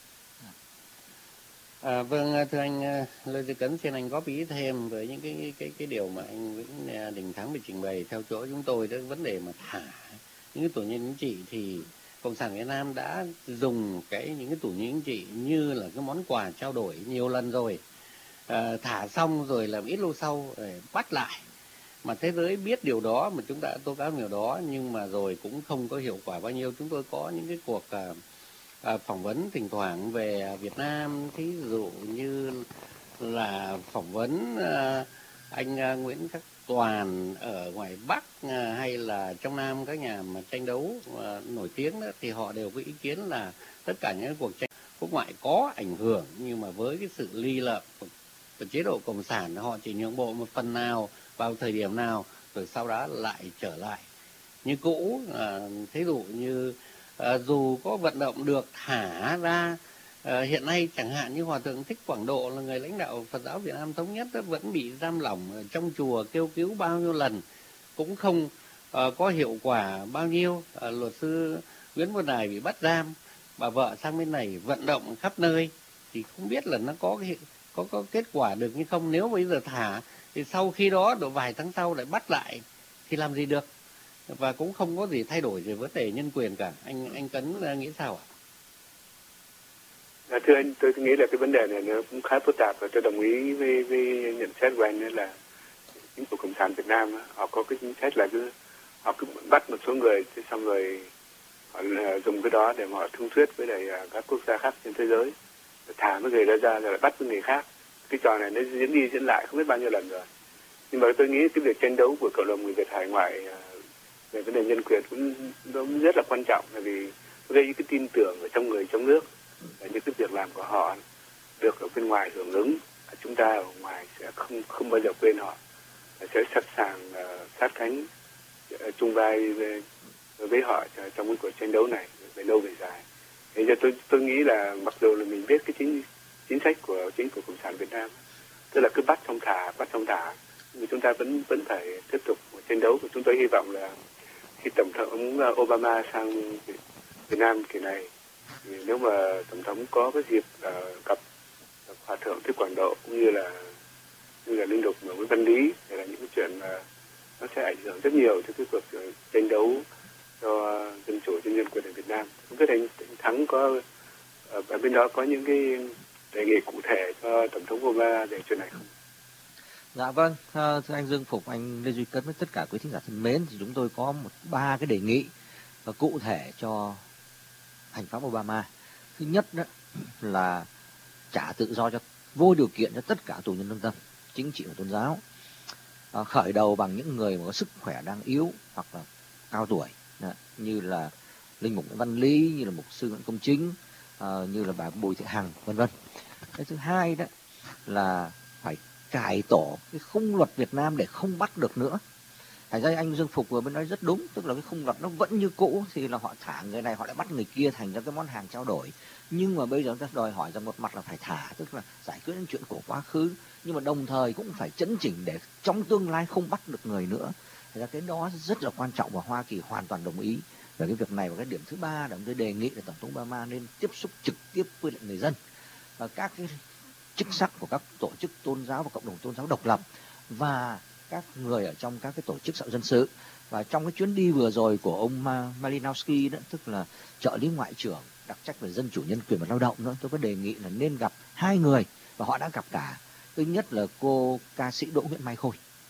Vâng, thưa anh Lê Duy Cấn, xin anh góp ý thêm với những cái điều mà anh Nguyễn Đình Thắng bị trình bày theo chỗ chúng tôi. Đó vấn đề mà thả những cái tù nhân chính trị thì Cộng sản Việt Nam đã dùng những cái tù nhân chính trị như là cái món quà trao đổi nhiều lần rồi. Thả xong rồi là ít lâu sau bắt lại. Mà thế giới biết điều đó, mà chúng ta đã tố cáo điều đó, nhưng mà rồi cũng không có hiệu quả bao nhiêu. Chúng tôi có những cái cuộc phỏng vấn thỉnh thoảng về Việt Nam, thí dụ như là phỏng vấn anh Nguyễn Khắc Toàn ở ngoài Bắc hay là trong Nam, các nhà mà tranh đấu nổi tiếng đó, thì họ đều có ý kiến là tất cả những cuộc tranh quốc ngoại có ảnh hưởng, nhưng mà với cái sự ly lập của chế độ cộng sản, họ chỉ nhượng bộ một phần nào vào thời điểm nào rồi sau đó lại trở lại như cũ. Thí dụ như dù có vận động được thả ra, hiện nay chẳng hạn như Hòa thượng Thích Quảng Độ là người lãnh đạo Phật giáo Việt Nam Thống Nhất đó, vẫn bị giam lỏng ở trong chùa kêu cứu bao nhiêu lần cũng không có hiệu quả bao nhiêu. Luật sư Nguyễn Văn Đài bị bắt giam, bà vợ sang bên này vận động khắp nơi, thì không biết là nó có kết quả được hay không. Nếu bây giờ thả thì sau khi đó độ vài tháng sau lại bắt lại thì làm gì được, và cũng không có gì thay đổi về vấn đề nhân quyền cả. Anh Cấn nghĩ sao ạ? Thưa anh, tôi nghĩ là cái vấn đề này nó cũng khá phức tạp, và tôi đồng ý với nhận xét của anh là chính phủ Cộng sản Việt Nam họ có cái chính sách là họ cứ bắt một số người, xong rồi họ dùng cái đó để mà họ thương thuyết với lại các quốc gia khác trên thế giới, thả mấy người đó ra rồi bắt với người khác. Cái trò này nó diễn đi diễn lại không biết bao nhiêu lần rồi. Nhưng mà tôi nghĩ cái việc tranh đấu của cộng đồng người Việt hải ngoại về vấn đề nhân quyền cũng rất là quan trọng, bởi vì gây cái tin tưởng ở trong người trong nước là những cái việc làm của họ được ở bên ngoài hưởng ứng, chúng ta ở ngoài sẽ không bao giờ quên họ, sẽ sẵn sàng cánh chung vai với họ trong cái cuộc tranh đấu này về lâu về dài. Thế cho tôi nghĩ là mặc dù là mình biết cái chính sách của chính phủ Cộng sản Việt Nam, tức là cứ bắt xong thả, nhưng chúng ta vẫn phải tiếp tục tranh đấu. Và chúng tôi hy vọng là khi tổng thống Obama sang Việt Nam kỳ này, thì nếu mà tổng thống có cái dịp gặp hòa thượng Thích Quảng Độ cũng như là linh mục Nguyễn Văn Lý, thì là những cái chuyện mà nó sẽ ảnh hưởng rất nhiều cho cái cuộc tranh đấu cho dân chủ nhân dân quyền ở Việt Nam. Không biết anh Thắng có ở bên đó có những cái đề nghị cụ thể cho tổng thống Obama về chuyện này không? Dạ vâng, thưa anh Dương Phục, anh Lê Duy Cấn với tất cả quý thính giả thân mến, thì chúng tôi có 3 cái đề nghị cụ thể cho hành pháp Obama. Thứ nhất đó là trả tự do vô điều kiện cho tất cả tù nhân lương tâm, chính trị và tôn giáo, khởi đầu bằng những người mà có sức khỏe đang yếu hoặc là cao tuổi, như là linh mục Nguyễn Văn Lý, như là mục sư Nguyễn Công Chính, như là bà Bùi Thị Hằng, vân vân. Cái thứ hai đó là phải cải tổ cái khung luật Việt Nam để không bắt được nữa. Thành ra anh Dương Phục vừa mới nói rất đúng, tức là cái khung luật nó vẫn như cũ, thì là họ thả người này họ lại bắt người kia, thành ra cái món hàng trao đổi. Nhưng mà bây giờ chúng ta đòi hỏi rằng một mặt là phải thả, tức là giải quyết những chuyện của quá khứ, nhưng mà đồng thời cũng phải chấn chỉnh để trong tương lai không bắt được người nữa. Thành ra cái đó rất là quan trọng và Hoa Kỳ hoàn toàn đồng ý về cái việc này. Và cái điểm thứ ba là tôi đề nghị là tổng thống Obama nên tiếp xúc trực tiếp với lại người dân, các cái chức sắc của các tổ chức tôn giáo và cộng đồng tôn giáo độc lập và các người ở trong các cái tổ chức xã hội dân sự. Và trong cái chuyến đi vừa rồi của ông Malinowski đó, tức là trợ lý ngoại trưởng đặc trách về dân chủ nhân quyền và lao động nữa, tôi có đề nghị là nên gặp 2 người và họ đã gặp cả. Thứ nhất là cô ca sĩ Đỗ Nguyễn Mai Khôi,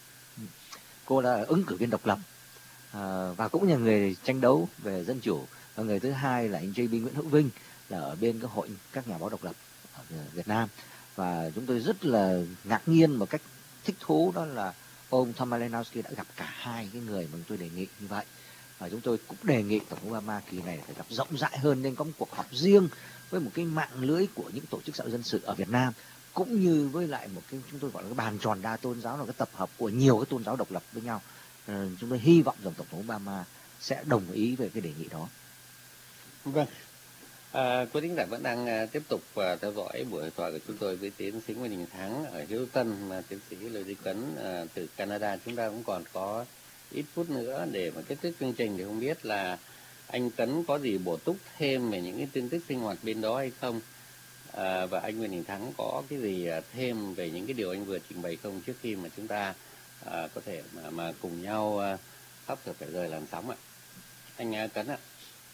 cô là ứng cử viên độc lập và cũng là người tranh đấu về dân chủ. Và người thứ hai là anh JB Nguyễn Hữu Vinh, là ở bên cái hội các nhà báo độc lập ở Việt Nam. Và chúng tôi rất là ngạc nhiên một cách thích thú, đó là ông Tom Malinowski đã gặp cả 2 cái người mà tôi đề nghị như vậy. Và chúng tôi cũng đề nghị tổng thống Obama kỳ này phải gặp rộng rãi hơn, nên có một cuộc họp riêng với một cái mạng lưới của những tổ chức xã hội dân sự ở Việt Nam, cũng như với lại một cái chúng tôi gọi là cái bàn tròn đa tôn giáo, là cái tập hợp của nhiều cái tôn giáo độc lập với nhau. Chúng tôi hy vọng rằng tổng thống Obama sẽ đồng ý về cái đề nghị đó. Vâng. Quý thính giả vẫn đang tiếp tục theo dõi buổi hội thoại của chúng tôi với tiến sĩ Nguyễn Đình Thắng ở Houston, mà tiến sĩ Lê Duy Cấn từ Canada. Chúng ta cũng còn có ít phút nữa để mà kết thúc chương trình, thì không biết là anh Cấn có gì bổ túc thêm về những cái tin tức sinh hoạt bên đó hay không, và anh Nguyễn Đình Thắng có cái gì thêm về những cái điều anh vừa trình bày không, trước khi mà chúng ta có thể mà cùng nhau sắp phải rời làn sóng ạ. Anh Cấn ạ.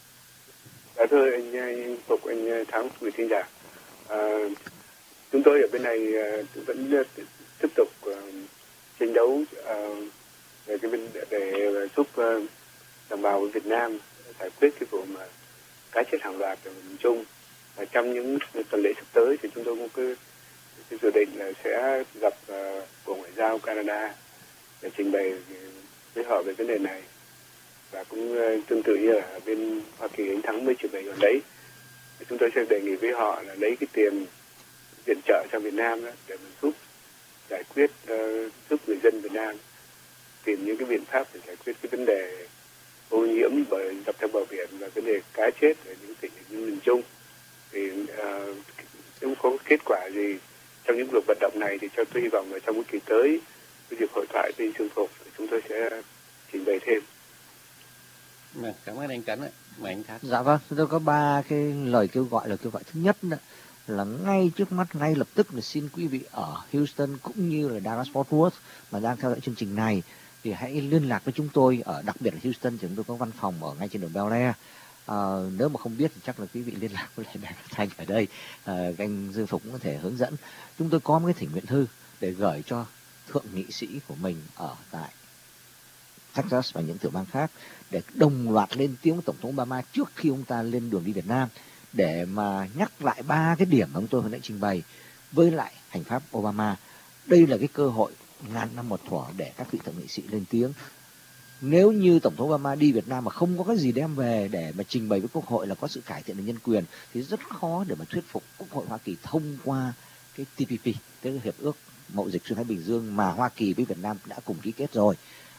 Thưa anh Phục, anh Thắng, quý thính giả, chúng tôi ở bên này vẫn tiếp tục chiến đấu về cái để giúp đồng bào Việt Nam giải quyết cái vụ mà cái chết hàng loạt ở miền Trung. Và trong những tuần lễ sắp tới thì chúng tôi cũng dự định là sẽ gặp Bộ Ngoại giao Canada để trình bày với họ về vấn đề này. Và cũng tương tự như ở bên Hoa Kỳ, anh Thắng mới trình bày gần đấy, chúng tôi sẽ đề nghị với họ là lấy cái tiền viện trợ cho Việt Nam đó, để mà giúp giải quyết, giúp người dân Việt Nam tìm những cái biện pháp để giải quyết cái vấn đề ô nhiễm bởi dọc theo bờ biển và vấn đề cá chết ở những tỉnh như miền Trung. Thì nếu có kết quả gì trong những cuộc vận động này thì cho tôi hy vọng là trong cái kỳ tới, cái dịp hội thoại với Dương Phục, chúng tôi sẽ trình bày thêm. Cảm ơn anh Cấn ạ. Mời anh Thắng. Dạ vâng, tôi có 3 cái lời kêu gọi. Thứ nhất là ngay trước mắt, ngay lập tức là xin quý vị ở Houston cũng như là Dallas Fort Worth mà đang theo dõi chương trình này thì hãy liên lạc với chúng tôi, ở đặc biệt là Houston thì chúng tôi có văn phòng ở ngay trên đường Bel Air. Nếu mà không biết thì chắc là quý vị liên lạc với lại Đài Phát Thanh ở đây, anh Dương Phục cũng có thể hướng dẫn. Chúng tôi có một cái thỉnh nguyện thư để gửi cho thượng nghị sĩ của mình ở tại Texas và những tiểu bang khác, để đồng loạt lên tiếng với tổng thống Obama trước khi ông ta lên đường đi Việt Nam, để mà nhắc lại 3 cái điểm mà chúng tôi vừa nãy trình bày với lại hành pháp Obama. Đây là cái cơ hội ngàn năm một thuở để các vị thượng nghị sĩ lên tiếng. Nếu như tổng thống Obama đi Việt Nam mà không có cái gì đem về để mà trình bày với Quốc hội là có sự cải thiện về nhân quyền, thì rất khó để mà thuyết phục Quốc hội Hoa Kỳ thông qua cái TPP, tức là hiệp ước mậu dịch xuyên Thái Bình Dương mà Hoa Kỳ với Việt Nam đã cùng ký kết rồi.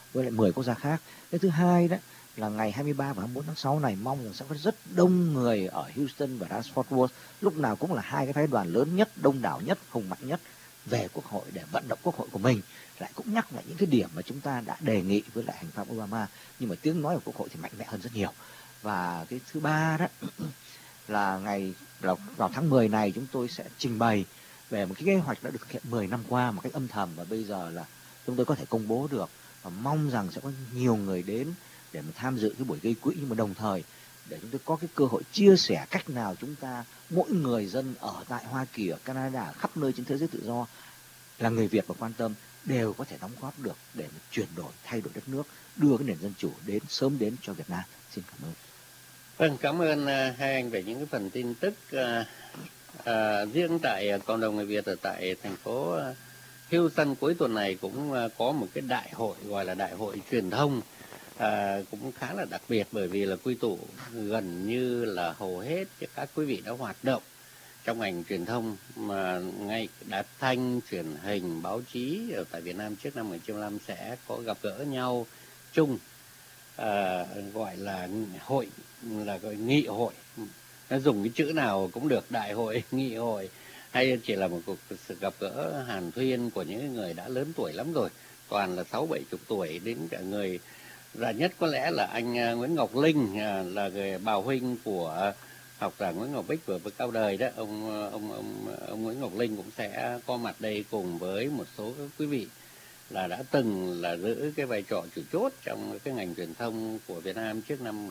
với lại 10 quốc gia khác. Cái thứ hai đó là ngày 23 và 24 tháng 6 này mong rằng sẽ có rất đông người ở Houston và Dallas-Fort Worth, lúc nào cũng là hai cái phái đoàn lớn nhất, đông đảo nhất, hùng mạnh nhất về Quốc hội để vận động Quốc hội của mình. Lại cũng nhắc lại những cái điểm mà chúng ta đã đề nghị với lại hành pháp Obama, nhưng mà tiếng nói của Quốc hội thì mạnh mẽ hơn rất nhiều. Và cái thứ ba đó là vào tháng 10 này chúng tôi sẽ trình bày về một cái kế hoạch đã được thực hiện 10 năm qua một cách âm thầm, và bây giờ là chúng tôi có thể công bố được, và mong rằng sẽ có nhiều người đến để mà tham dự cái buổi gây quỹ, nhưng mà đồng thời để chúng tôi có cái cơ hội chia sẻ cách nào chúng ta, mỗi người dân ở tại Hoa Kỳ, ở Canada, khắp nơi trên thế giới tự do, là người Việt và quan tâm, đều có thể đóng góp được để mà chuyển đổi, thay đổi đất nước, đưa cái nền dân chủ sớm đến cho Việt Nam. Xin cảm ơn. Vâng, cảm ơn hai anh về những cái phần tin tức. Riêng tại cộng đồng người Việt ở tại thành phố Houston cuối tuần này cũng có một cái đại hội gọi là đại hội truyền thông, cũng khá là đặc biệt, bởi vì là quy tụ gần như là hầu hết các quý vị đã hoạt động trong ngành truyền thông, mà ngay đài phát thanh, truyền hình, báo chí ở tại Việt Nam trước năm 1995 sẽ có gặp gỡ nhau chung, gọi là hội, là gọi nghị hội, nó dùng cái chữ nào cũng được, đại hội, nghị hội, hay chỉ là một cuộc sự gặp gỡ hàn huyên của những người đã lớn tuổi lắm rồi, toàn là 60-70 tuổi, đến cả người già nhất có lẽ là anh Nguyễn Ngọc Linh, là người bào huynh của học giả Nguyễn Ngọc Bích vừa cao đời đó. Ông Nguyễn Ngọc Linh cũng sẽ có mặt đây cùng với một số các quý vị là đã từng là giữ cái vai trò chủ chốt trong cái ngành truyền thông của Việt Nam trước năm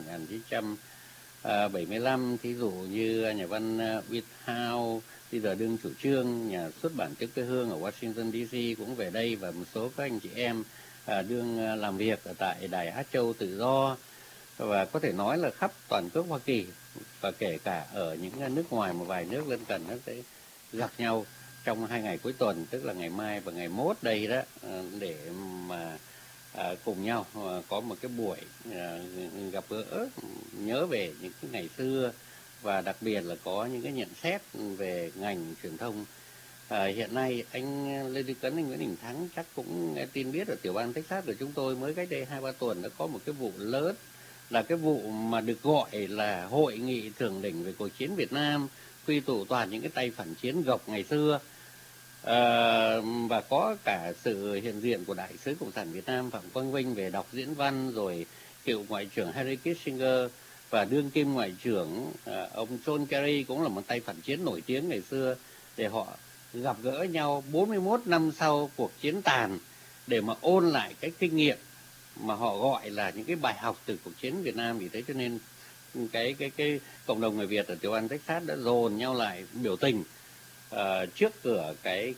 1975, thí dụ như nhà văn Viết Hao, bây giờ đương chủ trương nhà xuất bản Tiếng Quê Hương ở Washington DC cũng về đây, và một số các anh chị em đương làm việc ở tại Đài Á Châu Tự Do, và có thể nói là khắp toàn quốc Hoa Kỳ, và kể cả ở những nước ngoài, một vài nước lân cận, nó sẽ gặp nhau trong 2 ngày cuối tuần, tức là ngày mai và ngày mốt đây đó, để mà cùng nhau có một cái buổi gặp gỡ, nhớ về những cái ngày xưa, và đặc biệt là có những cái nhận xét về ngành truyền thông. Hiện nay anh Lê Duy Cấn, anh Nguyễn Đình Thắng chắc cũng nghe tin biết ở tiểu bang Texas của chúng tôi mới cách đây 2-3 tuần đã có một cái vụ lớn, là cái vụ mà được gọi là hội nghị thượng đỉnh về cuộc chiến Việt Nam, quy tụ toàn những cái tay phản chiến gộc ngày xưa, và có cả sự hiện diện của Đại sứ Cộng sản Việt Nam Phạm Quang Vinh về đọc diễn văn, rồi cựu Ngoại trưởng Henry Kissinger và đương kim Ngoại trưởng ông John Kerry cũng là một tay phản chiến nổi tiếng ngày xưa, để họ gặp gỡ nhau 41 năm sau cuộc chiến tàn, để mà ôn lại cái kinh nghiệm mà họ gọi là những cái bài học từ cuộc chiến Việt Nam. Vì thế cho nên cái cộng đồng người Việt ở tiểu bang Texas đã dồn nhau lại biểu tình trước cửa cái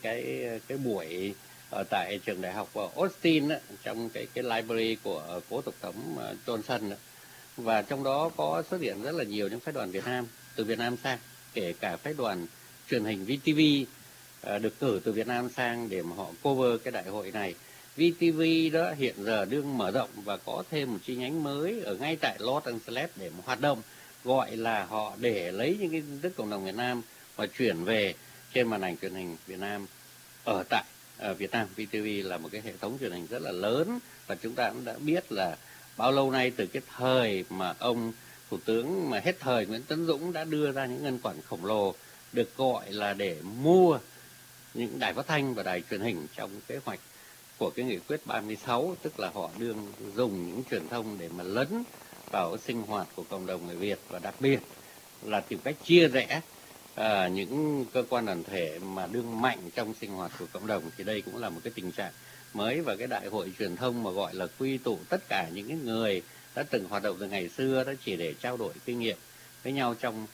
buổi ở tại trường đại học Austin đó, trong cái library của cố tổng thống Johnson đó. Và trong đó có xuất hiện rất là nhiều những phái đoàn Việt Nam, từ Việt Nam sang, kể cả phái đoàn truyền hình VTV được cử từ Việt Nam sang để mà họ cover cái đại hội này. VTV đó hiện giờ đương mở rộng và có thêm một chi nhánh mới ở ngay tại Los Angeles để mà hoạt động, gọi là họ để lấy những cái tin tức cộng đồng Việt Nam và chuyển về trên màn ảnh truyền hình Việt Nam ở tại Việt Nam. VTV là một cái hệ thống truyền hình rất là lớn, và chúng ta cũng đã biết là bao lâu nay, từ cái thời mà ông Thủ tướng mà hết thời Nguyễn Tấn Dũng đã đưa ra những ngân khoản khổng lồ được gọi là để mua những đài phát thanh và đài truyền hình trong kế hoạch của cái nghị quyết 36, tức là họ đương dùng những truyền thông để mà lấn vào sinh hoạt của cộng đồng người Việt, và đặc biệt là tìm cách chia rẽ những cơ quan đoàn thể mà đương mạnh trong sinh hoạt của cộng đồng. Thì đây cũng là một cái tình trạng mới, và cái đại hội truyền thông mà gọi là quy tụ tất cả những cái người đã từng hoạt động từ ngày xưa đó, chỉ để trao đổi kinh nghiệm với nhau trong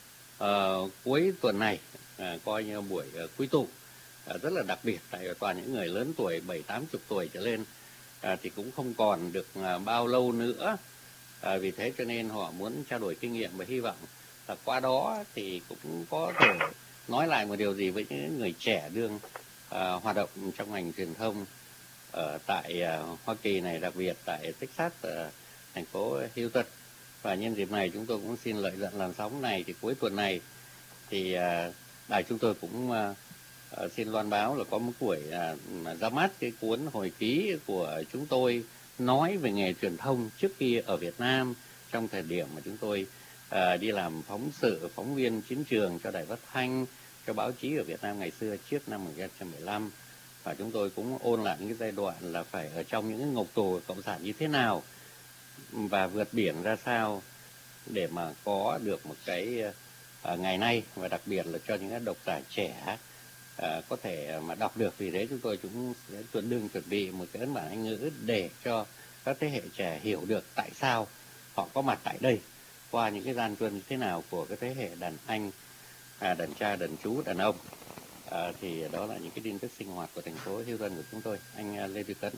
cuối tuần này, coi như buổi quy tụ rất là đặc biệt, tại toàn những người lớn tuổi 70-80 tuổi trở lên, thì cũng không còn được bao lâu nữa, vì thế cho nên họ muốn trao đổi kinh nghiệm, và hy vọng là qua đó thì cũng có thể nói lại một điều gì với những người trẻ đương hoạt động trong ngành truyền thông ở tại Hoa Kỳ này, đặc biệt tại Texas, thành phố Houston. Và nhân dịp này chúng tôi cũng xin lợi dụng làn sóng này, thì cuối tuần này thì đài chúng tôi cũng xin loan báo là có một buổi ra mắt cái cuốn hồi ký của chúng tôi nói về nghề truyền thông trước khi ở Việt Nam, trong thời điểm mà chúng tôi đi làm phóng sự, phóng viên chiến trường cho Đài Phát thanh, cho báo chí ở Việt Nam ngày xưa trước năm 1915. Và chúng tôi cũng ôn lại những cái giai đoạn là phải ở trong những cái ngục tù cộng sản như thế nào và vượt biển ra sao để mà có được một cái ngày nay, và đặc biệt là cho những cái độc giả trẻ có thể mà đọc được. Vì thế chúng tôi cũng sẽ chuẩn bị một cái ấn bản Anh ngữ để cho các thế hệ trẻ hiểu được tại sao họ có mặt tại đây, qua những cái gian truân như thế nào của cái thế hệ đàn anh, đàn cha, đàn chú, đàn ông. Thì đó là những cái tin tức sinh hoạt của thành phố Houston của chúng tôi. Anh Lê Duy Cấn.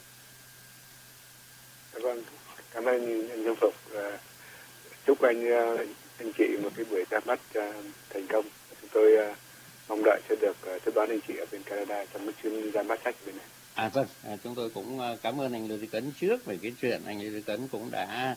Vâng, cảm ơn anh Dương Phục. Chúc anh chị một cái buổi ra mắt thành công. Chúng tôi mong đợi sẽ được tiếp đón anh chị ở bên Canada trong cái chuyến ra mắt sách bên này. Vâng, chúng tôi cũng cảm ơn anh Lê Duy Cấn trước về cái chuyện anh Lê Duy Cấn cũng đã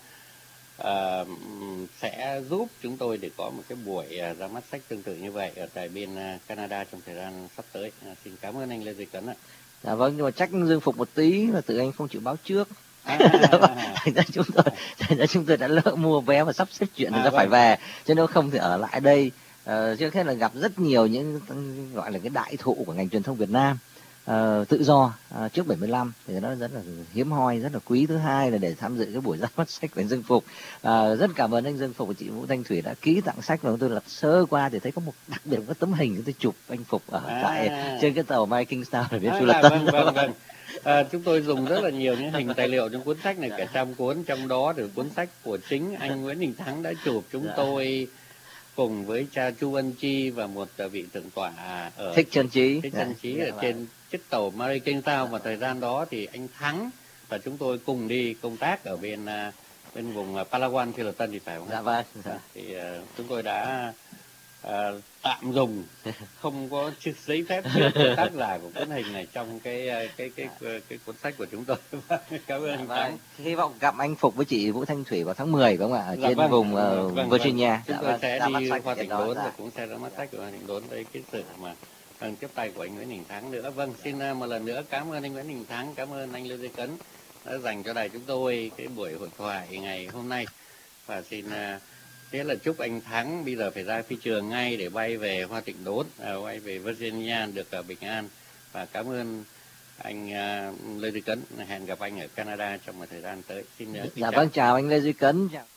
sẽ giúp chúng tôi để có một cái buổi ra mắt sách tương tự như vậy ở tại bên Canada trong thời gian sắp tới. Xin cảm ơn anh Lê Duy Cấn ạ. Dạ vâng, nhưng mà trách Dương Phục một tí là tự anh không chịu báo trước. Thành ra chúng tôi đã lỡ mua vé và sắp xếp chuyện để phải về, chứ nếu không thì ở lại đây. Trước hết là gặp rất nhiều những gọi là cái đại thụ của ngành truyền thông Việt Nam tự do trước 75 thì nó rất là hiếm hoi, rất là quý. Thứ hai là để tham dự cái buổi ra mắt sách của anh Dương Phục. Rất cảm ơn anh Dương Phục và chị Vũ Thanh Thủy đã ký tặng sách, và tôi lật sơ qua thì thấy có một đặc biệt một cái tấm hình tôi chụp anh Phục ở tại trên cái tàu Viking Star ở bên Fullerton. Vâng. Chúng tôi dùng rất là nhiều những hình tài liệu trong cuốn sách này, cả trăm cuốn, trong đó từ cuốn sách của chính anh Nguyễn Đình Thắng đã chụp. Chúng tôi cùng với cha Chu Ân Chi và một vị thượng tọa ở Thích Trân Trí ở trên chiếc tàu Viking Star. Và thời gian đó thì anh Thắng và chúng tôi cùng đi công tác ở bên vùng Palawan, Fullerton thì phải không? Dạ vâng. Thì chúng tôi đã tạm dùng không có giấy phép của tác giả của cuốn hình này trong cái cuốn sách của chúng tôi. Cảm ơn anh Thắng. Hy vọng gặp anh Phục với chị Vũ Thanh Thủy vào tháng 10 phải không ạ? Ở trên vùng Virginia. Chúng tôi sẽ đi Hoa Tịnh Đốn và cũng sẽ ra mắt sách của Hoa Tịnh Đốn tới cái sự mà tiếp tay của anh Nguyễn Đình Thắng nữa. Vâng, xin một lần nữa cảm ơn anh Nguyễn Đình Thắng, cảm ơn anh Lê Duy Cấn đã dành cho đài chúng tôi cái buổi hội thoại ngày hôm nay. Và xin thế là chúc anh Thắng bây giờ phải ra phi trường ngay để bay về Hoa Tịnh Đốn, bay về Virginia được bình an. Và cảm ơn anh Lê Duy Cấn, hẹn gặp anh ở Canada trong một thời gian tới. Xin dạ vâng, chào anh Lê Duy Cấn.